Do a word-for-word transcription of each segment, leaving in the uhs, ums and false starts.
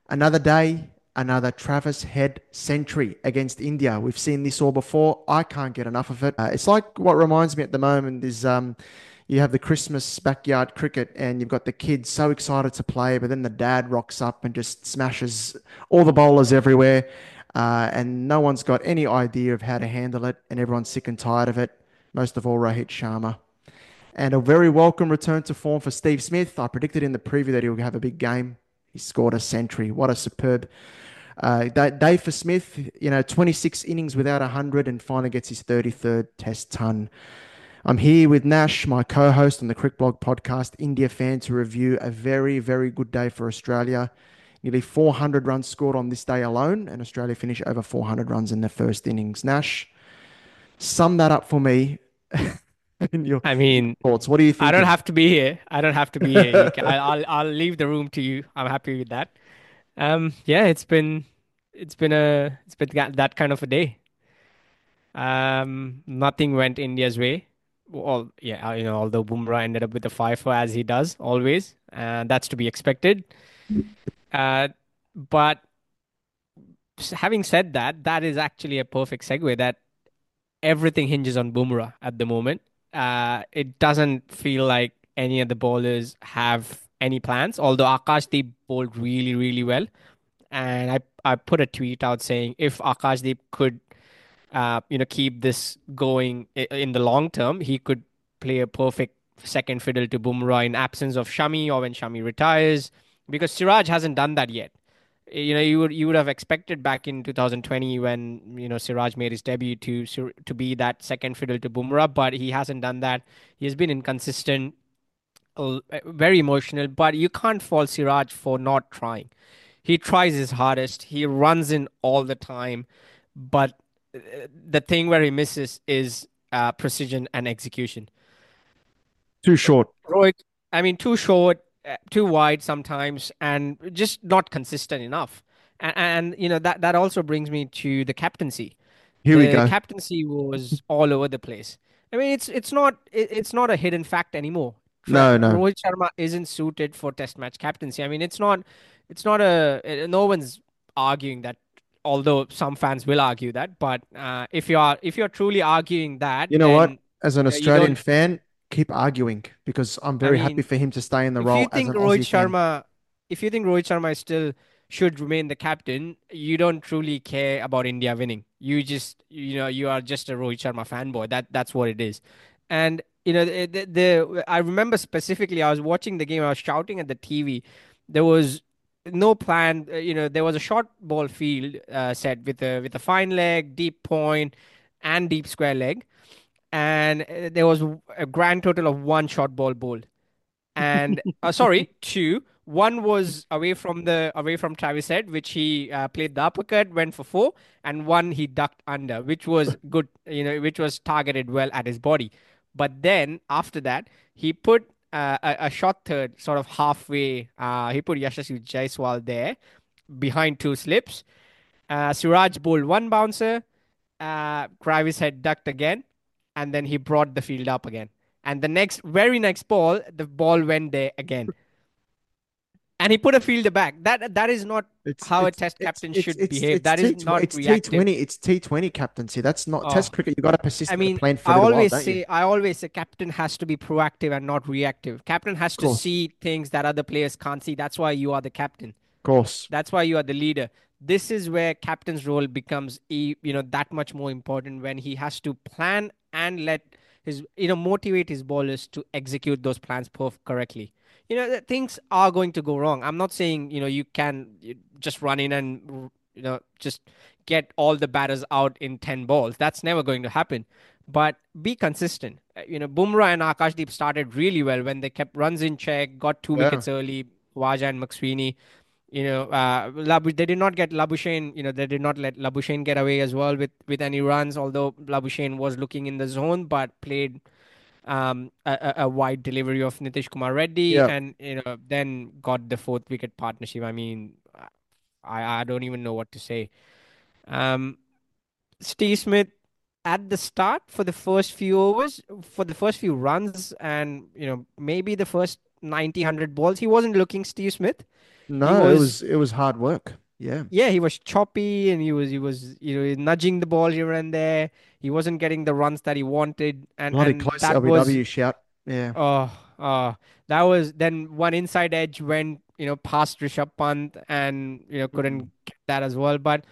Another day, another Travis Head century against India. We've seen this all before. I can't get enough of it. Uh, it's like what reminds me at the moment is um, you have the Christmas backyard cricket and you've got the kids so excited to play, but then the dad rocks up and just smashes all the bowlers everywhere. Uh, and no one's got any idea of how to handle it, and everyone's sick and tired of it. Most of all, Rohit Sharma. And a very welcome return to form for Steve Smith. I predicted in the preview that he'll have a big game. He scored a century. What a superb uh, day for Smith. You know, twenty-six innings without one hundred and finally gets his thirty-third test ton. I'm here with Nash, my co-host on the Crick Blog podcast, India fan, to review a very, very good day for Australia. Nearly four hundred runs scored on this day alone, and Australia finished over four hundred runs in their first innings. Nash, sum that up for me in your, I in your mean, thoughts. What are you I don't thinking? have to be here. I don't have to be here. You can, I, I'll I'll leave the room to you. I'm happy with that. Um, yeah, it's been it's been a it's been that, that kind of a day. Um, nothing went India's way. Well, yeah, uh, you know, although Bumrah ended up with a five for as he does always, and that's to be expected. Uh, but s- having said that, that is actually a perfect segue. That everything hinges on Bumrah at the moment. Uh, it doesn't feel like any of the bowlers have any plans, although Akashdeep bowled really, really well. And I, I put a tweet out saying if Akashdeep could, uh, you know, keep this going i- in the long term, he could play a perfect second fiddle to Bumrah in absence of Shami or when Shami retires, because Siraj hasn't done that yet. You know, you would you would have expected back in two thousand twenty when you know Siraj made his debut to Sir- to be that second fiddle to Bumrah, but he hasn't done that. He has been inconsistent, uh, very emotional. But you can't fault Siraj for not trying. He tries his hardest. He runs in all the time, but uh, the thing where he misses is uh, precision and execution. Too short. Rohit, I mean, too short, uh, too wide sometimes, and just not consistent enough. And, and you know that that also brings me to the captaincy. Here we The go. captaincy was all over the place. I mean, it's it's not it, it's not a hidden fact anymore. Tra- No, no. Rohit Sharma isn't suited for Test match captaincy. I mean, it's not it's not a uh, no one's arguing that. Although some fans will argue that, but uh, if you are if you're truly arguing that, You know what? then As an you know you Australian don't. fan, keep arguing because I'm I very happy mean, for him to stay in the if you role as think an Rohit Aussie fan. Sharma, if you think Rohit Sharma still should remain the captain, you don't truly care about India winning. You just, you know, you are just a Rohit Sharma fanboy. That that's what it is. And you know, the, the, the I remember specifically, I was watching the game. I was shouting at the T V. There was no plan. uh, You know, there was a short ball field uh, set with a with a fine leg, deep point, and deep square leg, and uh, there was a grand total of one short ball bowled and uh, sorry, two. One was away from the away from Travis Head, which he uh, played the uppercut, went for four, and one he ducked under, which was good, you know, which was targeted well at his body. But then after that, he put uh, a, a shot third, sort of halfway. Uh, he put Yashasvi Jaiswal there behind two slips. Uh, Suraj bowled one bouncer. Uh, Travis had ducked again, and then he brought the field up again. And the next, very next ball, the ball went there again, and he put a fielder back. That that is not It's how a it's test it's captain it's should it's behave. it's That is T tw- not it's T reactive. twenty. It's T twenty captaincy. That's not Oh, Test cricket. You got to I persist with a mean, plan for I a little while, always don't you? say, I always say, captain has to be proactive and not reactive. Captain has Of to course, see things that other players can't see. That's why you are the captain. of course. That's why you are the leader. This is where captain's role becomes e- you know that much more important when he has to plan and let his you know motivate his bowlers to execute those plans perf- correctly. You know th- things are going to go wrong. I'm not saying you know you can you just run in and you know just get all the batters out in ten balls. That's never going to happen. But be consistent. Uh, You know, Bumrah and Akashdeep started really well when they kept runs in check, got two Yeah, wickets early. Waja and McSweeney, you know, uh, Labu- they did not get Labuschagne. You know, they did not let Labuschagne get away as well with with any runs. Although Labuschagne was looking in the zone, but played um, a, a a wide delivery of Nitish Kumar Reddy, yeah. and you know, then got the fourth wicket partnership. I mean, I I don't even know what to say. Um, Steve Smith at the start for the first few overs, for the first few runs, and you know, maybe the first ninety one hundred balls, he wasn't looking Steve Smith. He No, it was was it was hard work. Yeah. yeah, he was choppy and he was he was you know nudging the ball here and there. He wasn't getting the runs that he wanted, and Bloody and close that was L B W shout. Yeah. oh oh that was then one inside edge went you know past Rishabh Pant and you know Mm. couldn't get that as well. But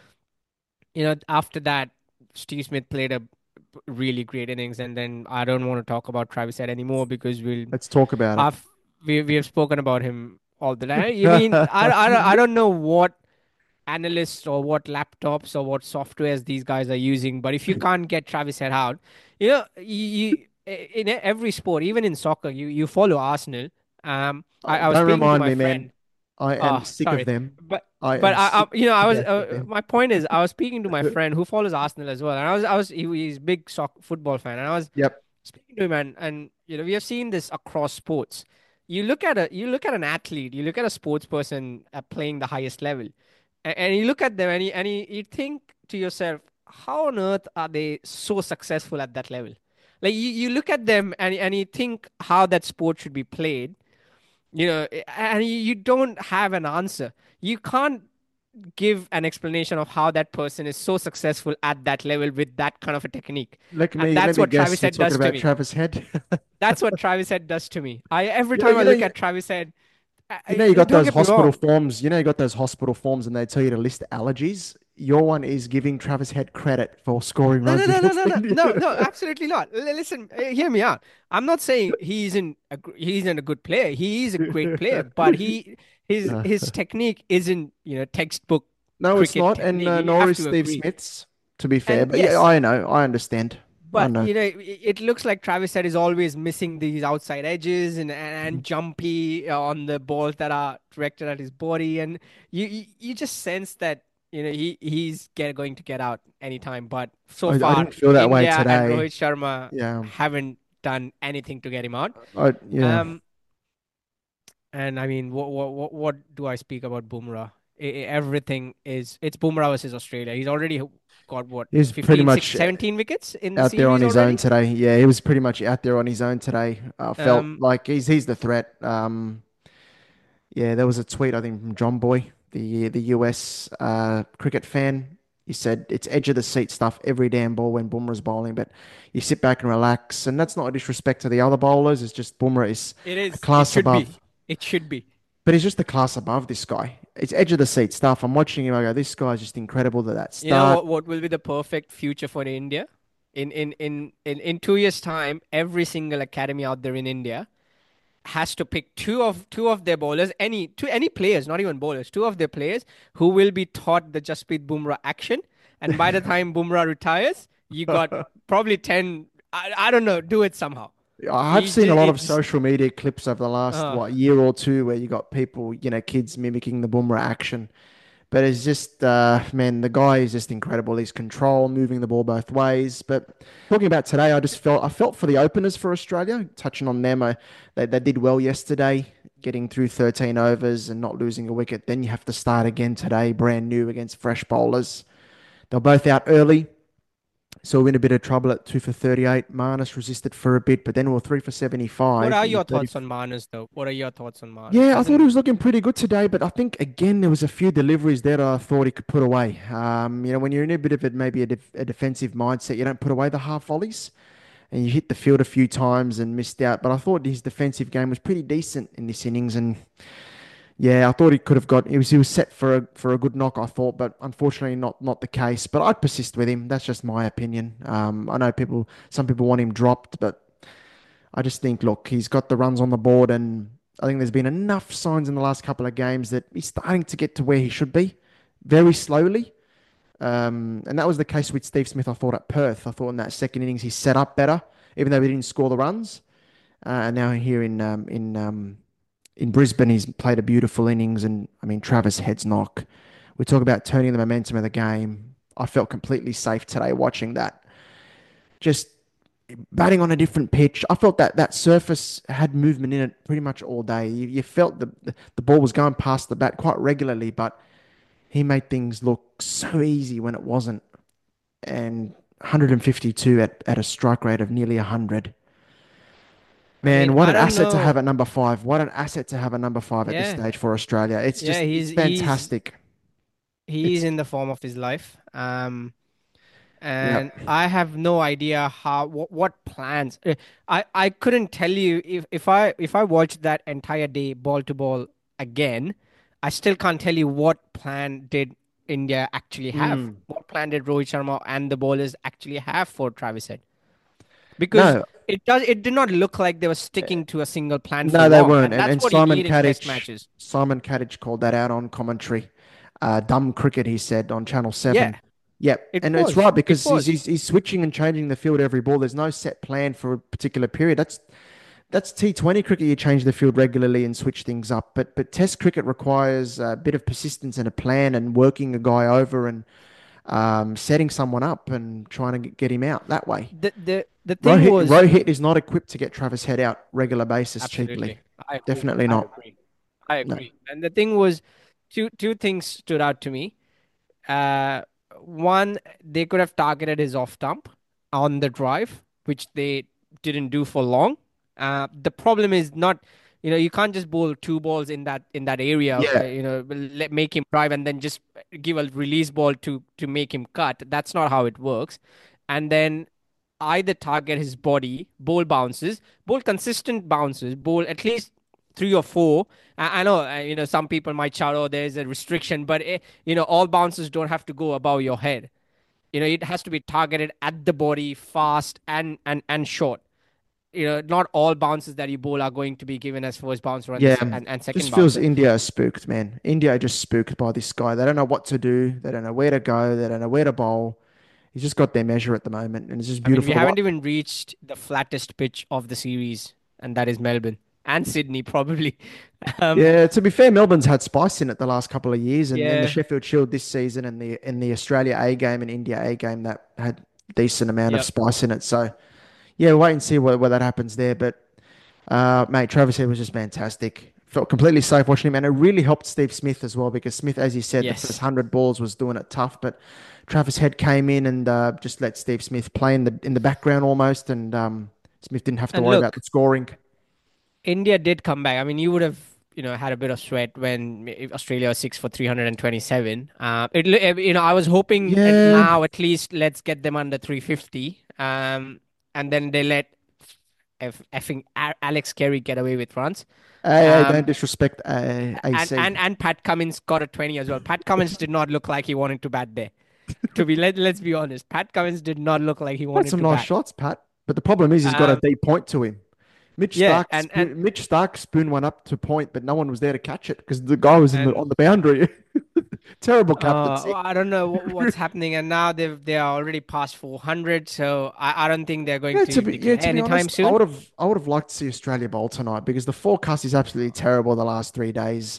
you know after that, Steve Smith played a really great innings, and then I don't want to talk about Travis Head anymore because we'll Let's talk about it. I've we we have spoken about him all the time. I mean, I I don't, I don't know what analysts or what laptops or what softwares these guys are using. But if you can't get Travis Head out, you know, you, you in every sport, even in soccer, you you follow Arsenal. Um, I, Oh, I was don't speaking to remind my me, man. friend. I am Oh, sick of sorry, them. but I but am I, I sick you know I to was death of uh, them. my point is I was speaking to my friend who follows Arsenal as well, and I was I was he, he's a big soccer football fan, and I was Yep. speaking to him, and and you know we have seen this across sports. You look at a you look at an athlete, you look at a sports person uh, playing the highest level, and, and you look at them, and you, and you, you think to yourself, how on earth are they so successful at that level? Like you, you look at them, and and you think how that sport should be played, you know, and you you don't have an answer. You can't give an explanation of how that person is so successful at that level with that kind of a technique. Let And me let that's me what guess. Travis You're Head talking does to about me. Travis Head. That's what Travis Head does to me. I every You know, time I you know, look you, at Travis Head, I, you know, you I, got don't those get me hospital wrong. forms. You know, you got those hospital forms, and they tell you to list allergies. Your one is giving Travis Head credit for scoring No, no, runs no, no, against no, no, India. no, no, absolutely not. L- listen, uh, hear me out. I'm not saying he isn't a, gr- he isn't a good player. He is a great player, but he his No, his technique isn't you know textbook no, it's cricket not, and technique. uh, You nor have is to Steve agree. Smith's. To be fair, And but yeah, yes, I know, I understand, I but know. you know, it, it looks like Travis Head is always missing these outside edges and, and, and jumpy on the balls that are directed at his body, and you you, you just sense that you know he he's get, going to get out anytime. But so I, I far, didn't feel that way India and today. Rohit Sharma Yeah, haven't done anything to get him out. I yeah. Um, and I mean, what what what, what do I speak about Bumrah? I- I- everything is it's Bumrah versus Australia. He's already got what He was pretty fifteen, much sixteen, seventeen wickets in the out there on series his own already. today. Yeah, he was pretty much out there on his own today. I felt Um, like he's he's the threat. Um, yeah, there was a tweet I think from John Boy, the the U S uh, cricket fan. He said it's edge of the seat stuff every damn ball when Bumrah's bowling, but you sit back and relax, and that's not a disrespect to the other bowlers. It's just Bumrah is It a is. It class should be. above, It should be. but he's just a class above this guy. It's edge of the seat stuff. I'm watching him. I go, this guy's just incredible to that You know start. what? What will be the perfect future for India? In in in in in two years' time, every single academy out there in India has to pick two of two of their bowlers, any two any players, not even bowlers, two of their players who will be taught the Jasprit Bumrah action. And by the time Bumrah retires, you got probably ten. I, I don't know. Do it somehow. I've You seen a just lot it of just. social media clips over the last Uh, what year or two where you got people, you know, kids mimicking the Boomerang action. But it's just, uh, man, the guy is just incredible. His control, moving the ball both ways. But talking about today, I just felt I felt for the openers for Australia. Touching on them, I, they they did well yesterday, getting through thirteen overs and not losing a wicket. Then you have to start again today, brand new against fresh bowlers. They're both out early. So we're in a bit of trouble at two for thirty-eight. Marnus resisted for a bit, but then we we're three for what seventy-five are in the your thirty. thoughts on Marnus, though? What are your thoughts on Marnus? Yeah, I thought he Hasn't was looking pretty good today, but I think again there was a few deliveries there that I thought he could put away. Um, you know, when you're in a bit of it, maybe a, def a defensive mindset, you don't put away the half volleys, and you hit the field a few times and missed out. But I thought his defensive game was pretty decent in this innings, and yeah, I thought he could have got. He was he was set for a for a good knock, I thought, but unfortunately not not the case. But I'd persist with him. That's just my opinion. Um, I know people, some people want him dropped, but I just think, look, he's got the runs on the board, and I think there's been enough signs in the last couple of games that he's starting to get to where he should be, very slowly. Um, and that was the case with Steve Smith. I thought at Perth, I thought in that second innings he set up better, even though he didn't score the runs. Uh, and now here in um, in um, in Brisbane, he's played a beautiful innings. And I mean, Travis Head's knock. We talk about turning the momentum of the game. I felt completely safe today watching that. Just batting on a different pitch. I felt that that surface had movement in it pretty much all day. You, you felt the the ball was going past the bat quite regularly, but he made things look so easy when it wasn't. And one hundred fifty-two at, at a strike rate of nearly one hundred. I mean, Man, what I an don't asset to have know. at number five. What an asset to have at number five at this Yeah, stage for Australia. It's yeah, just, he's it's he's fantastic. he's It's, in the form of his life. Um, and yep. I have no idea how what, what plans. uh, I I couldn't tell you if if I if I watched that entire day ball to ball again, I still can't tell you what plan did India actually have. Mm. What plan did Rohit Sharma and the bowlers actually have for Travis Head? Because No, it does it did not look like they were sticking to a single plan for no, they long, weren't. and And that's and what you Simon need in Test Kadich, matches. Simon Kadich called that out on commentary. Uh, dumb cricket, he said on Channel Seven. Yeah, Yep, it and it's was. right It because he's, was. he's he's switching and changing the field every ball. There's no set plan for a particular period. That's that's T twenty cricket. You change the field regularly and switch things up. But but Test cricket requires a bit of persistence and a plan and working a guy over and um, setting someone up and trying to get him out that way. The the the thing Rohit was Rohit is not equipped to get Travis Head out regular basis cheaply. absolutely. I hope Definitely I not. agree. I No. agree. And the thing was, two two things stood out to me. Uh, one, they could have targeted his off stump on the drive, which they didn't do for long. Uh, the problem is not, you know, you can't just bowl two balls in that in that area. Uh, Yeah. you know, let make him drive and then just give a release ball to to make him cut. That's not how it works. And then either target his body, bowl bounces, bowl consistent bounces, bowl at least three or four. I, I know, uh, you know, some people might shout, "Oh, there's a restriction," but eh, you know, all bounces don't have to go above your head. You know, it has to be targeted at the body, fast and and and short. You know, not all bounces that you bowl are going to be given as first bouncer and the Yeah. se- and, and Just second feels bouncer. India are spooked, man. India are just spooked by this guy. They don't know what to do. They don't know where to go. They don't know where to bowl. He's just got their measure at the moment, and it's just I mean, we beautiful to watch. haven't even reached the flattest pitch of the series, and that is Melbourne and Sydney, probably. Um, Yeah, to be fair, Melbourne's had spice in it the last couple of years, and then the yeah, Sheffield Shield this season, and the in the Australia A game and India A game that had decent amount of yep. spice in it. So yeah, wait and see where, where that happens there. But uh, mate, Travis Head was just fantastic. Felt completely safe watching him, and it really helped Steve Smith as well because Smith, as you said, the first Yes. hundred balls was doing it tough, but Travis Head came in and uh, just let Steve Smith play in the in the background almost, and um, Smith didn't have to And worry about the look, scoring. India did come back. I mean, you would have, you know, had a bit of sweat when if Australia was six for three hundred twenty-seven. Uh, it, you know, I was hoping uh, Yeah, now at least let's get them under three fifty. Um, and then they let F, effing A- Alex Carey get away with runs. hey, hey, don't Um, disrespect uh, and, A C. and, and Pat Cummins got a twenty as well. Pat Cummins did not look like he wanted to bat there. To be let, let's be honest, Pat Cummins did not look like he Had wanted some to nice bat. shots, Pat. But the problem is he's got a Um, deep point to him. Mitch yeah, Stark, and and spoon, Mitch Stark spooned one up to point, but no one was there to catch it because the guy was in the, and on the boundary. Terrible Uh, captaincy. I don't know wh- what's happening, and now they've they are already past four hundred, so I, I don't think they're going Yeah, to to be yeah, declare to be anytime honest, I soon. would have I would have liked to see Australia bowl tonight because the forecast is absolutely terrible the last three days.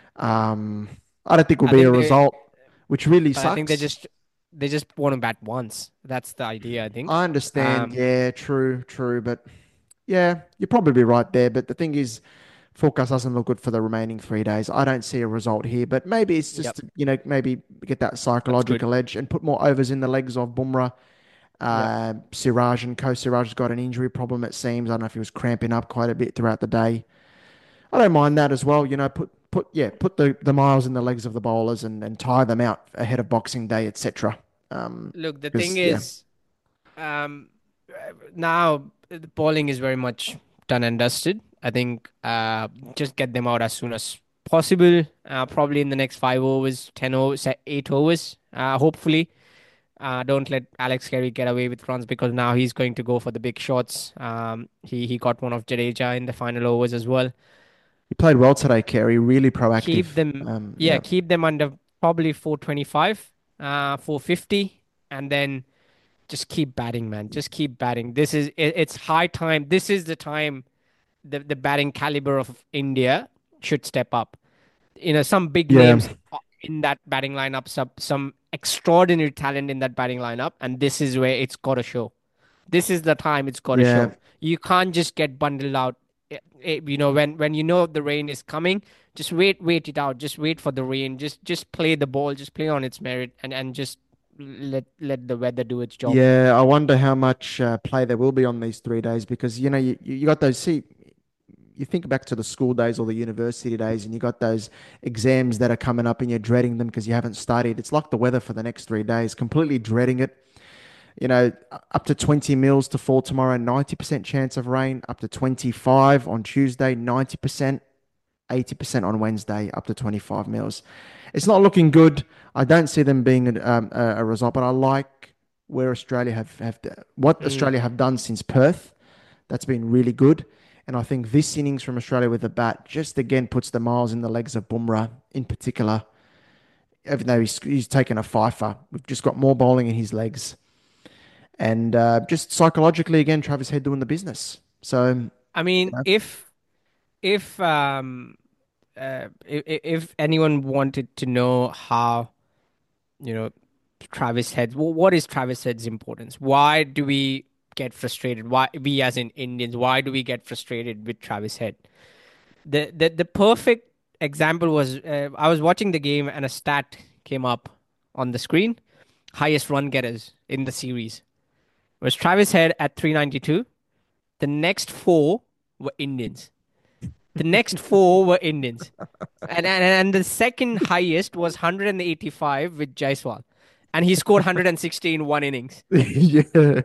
Um, I don't think will I be a think they, result, which really but I think they sucks. just they just want to bat once. That's the idea, I think. I understand. Um, Yeah, true, true, but yeah, you're probably right there. But the thing is, forecast doesn't look good for the remaining three days. I don't see a result here, but maybe it's yep, just to, you know maybe get that that's good. psychological edge and put more overs in the legs of Bumrah. Yep, Uh, Siraj and Co. Siraj has got an injury problem, it seems. I don't know if he was cramping up quite a bit throughout the day. I don't mind that as well. You know, put put yeah, put the, the miles in the legs of the bowlers and, and tie them out ahead of Boxing Day, et cetera. Um, look, the thing because yeah, is, um, now the bowling is very much done and dusted. I think uh, just get them out as soon as possible. Uh, probably in the next five overs, ten overs, eight overs. Uh, hopefully. Uh, don't let Alex Carey get away with runs because now he's going to go for the big shots. Um, he he got one of Jadeja in the final overs as well. he played well today, Kerry. Really Keep proactive. them, Um, yeah, yeah, keep them under probably four twenty-five, uh, four fifty, and then just keep batting, man. Just keep batting. This is it, it's high time. This is the time the the batting caliber of India should step up. You know, some big yeah, names in that batting lineup, some some extraordinary talent in that batting lineup, and this is where it's got to show. This is the time it's got to yeah. show. You can't just get bundled out. Eh, eh, You know, when when you know the rain is coming, just wait, wait it out. Just wait for the rain. Just just play the ball. Just play on its merit, and and just let let the weather do its job. Yeah, I wonder how much uh, play there will be on these three days because you know you, you got those. See, you think back to the school days or the university days, and you got those exams that are coming up, and you're dreading them because you haven't studied. It's like the weather for the next three days, completely dreading it. You know, up to twenty mils to fall tomorrow, ninety percent chance of rain, up to twenty-five on Tuesday, ninety percent, eighty percent on Wednesday, up to twenty-five mils. It's not looking good. I don't see them being a, um, a, a result, but I like where Australia have, have what Mm. Australia have done since Perth. That's been really good. And I think this innings from Australia with the bat just again puts the miles in the legs of Bumrah in particular, even though he's, he's taken a fifer. We've just got more bowling in his legs. And uh, just psychologically, again, Travis Head doing the business. So, you I mean, know, if if um uh if, if anyone wanted to know how, you know, Travis Head, wh- what is Travis Head's importance? Why do we get frustrated? Why we as in Indians, why do we get frustrated with Travis Head? The the the perfect example was uh, I was watching the game and a stat came up on the screen. Highest run getters in the series was Travis Head at three ninety-two. The next four were Indians. The next four were Indians. And, and and the second highest was one hundred eighty-five with Jaiswal. And he scored one hundred sixty in one innings. yeah.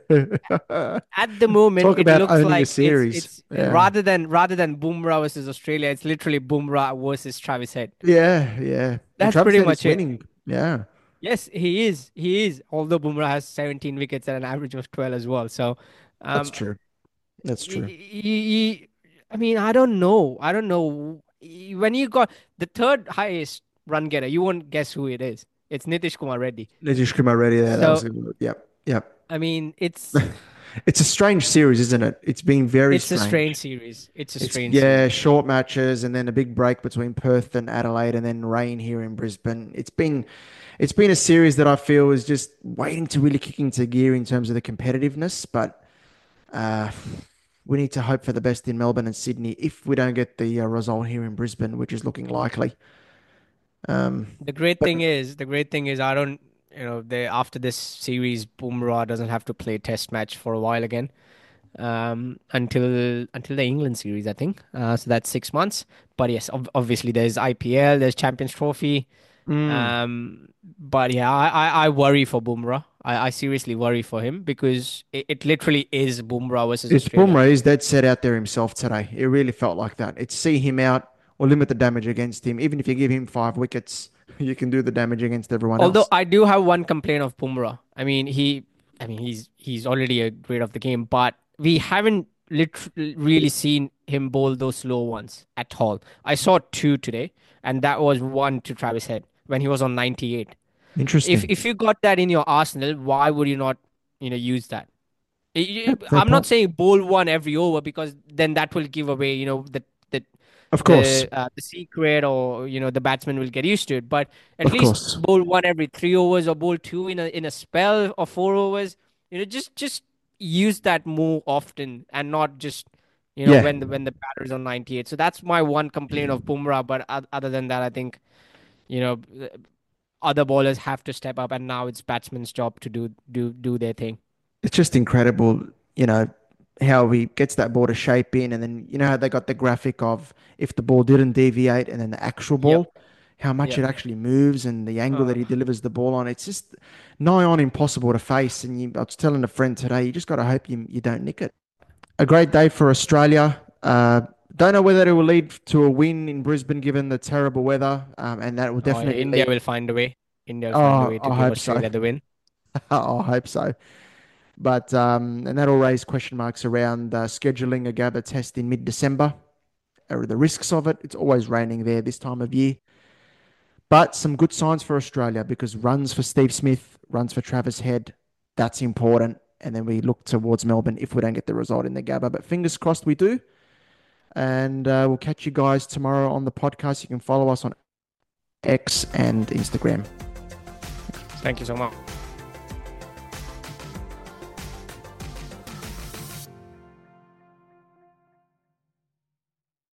At the moment, Talk it about looks owning a like it's series. it's Yeah. rather than rather than Bumrah versus Australia, it's literally Bumrah versus Travis Head. Yeah. Yeah. And That's Travis pretty Head is much it. winning. Yeah. Yes, he is. He is. Although Bumrah has seventeen wickets at an average of twelve as well. So, That's um, true. That's he, true. he, I mean, I don't know. I don't know. When you got the third highest run getter, you won't guess who it is. It's Nitish Kumar Reddy. Nitish Kumar Reddy there. That was So, a good. Yep. Yep. I mean, it's It's a strange series, isn't it? It's been very it's a strange strange. series. It's a It's strange yeah, series. short matches and then a big break between Perth and Adelaide and then rain here in Brisbane. It's been it's been a series that I feel is just waiting to really kick into gear in terms of the competitiveness, but uh, we need to hope for the best in Melbourne and Sydney if we don't get the uh, result here in Brisbane, which is looking likely. Um, The great but thing is, the great thing is, I don't, you know, they after this series, Bumrah doesn't have to play Test match for a while again. Um, until until the England series, I think. Uh, so that's six months. But yes, ob obviously there's I P L, there's Champions Trophy. mm, Um, but yeah, I, I, I worry for Bumrah. I, I seriously worry for him because it, it literally is Bumrah versus it's Australia. Bumrah. He's dead set out there himself today. It really felt like that. It's see him out or limit the damage against him. Even if you give him five wickets, you can do the damage against everyone Although else. I do have one complaint of Bumrah. I mean, he, I mean, he's he's already a great of the game, but we haven't lit really seen him bowl those slow ones at all. I saw two today, and that was one to Travis Head when he was on ninety-eight. If Interesting. if you got that in your arsenal, why would you not, you know, use that? I- Yeah, I- fair I'm not point. saying bowl one every over because then that will give away, you know, the the Of course. the uh, the secret, or you know the batsman will get used to it. But at Of least course. bowl one every three overs or bowl two in a in a spell or four overs. You know, just just use that more often and not just you know Yeah. when the when the batter is on ninety-eight. So that's my one complaint of Bumrah. But oth- other than that, I think you know other bowlers have to step up, and now it's batsman's job to do do do their thing. It's just incredible, you know, how he gets that ball to shape in. And then, you know, how they got the graphic of if the ball didn't deviate and then the actual Yep. ball, how much it Yep. actually moves and the angle that Uh, he delivers the ball on. It's just nigh on impossible to face. And you, I was telling a friend today, you just got to hope you, you don't nick it. A great day for Australia. Uh, don't know whether it will lead to a win in Brisbane given the terrible weather. Um, and that will oh, definitely India lead. will find a way. India will find a Oh, way to I give hope so. Australia the win. I hope so. But um, and that'll raise question marks around uh, scheduling a Gabba test in mid-December. Or the risks of it. It's always raining there this time of year. But some good signs for Australia because runs for Steve Smith, runs for Travis Head. That's important. And then we look towards Melbourne if we don't get the result in the Gabba. But fingers crossed we do. And uh, we'll catch you guys tomorrow on the podcast. You can follow us on X and Instagram. Thank you so much.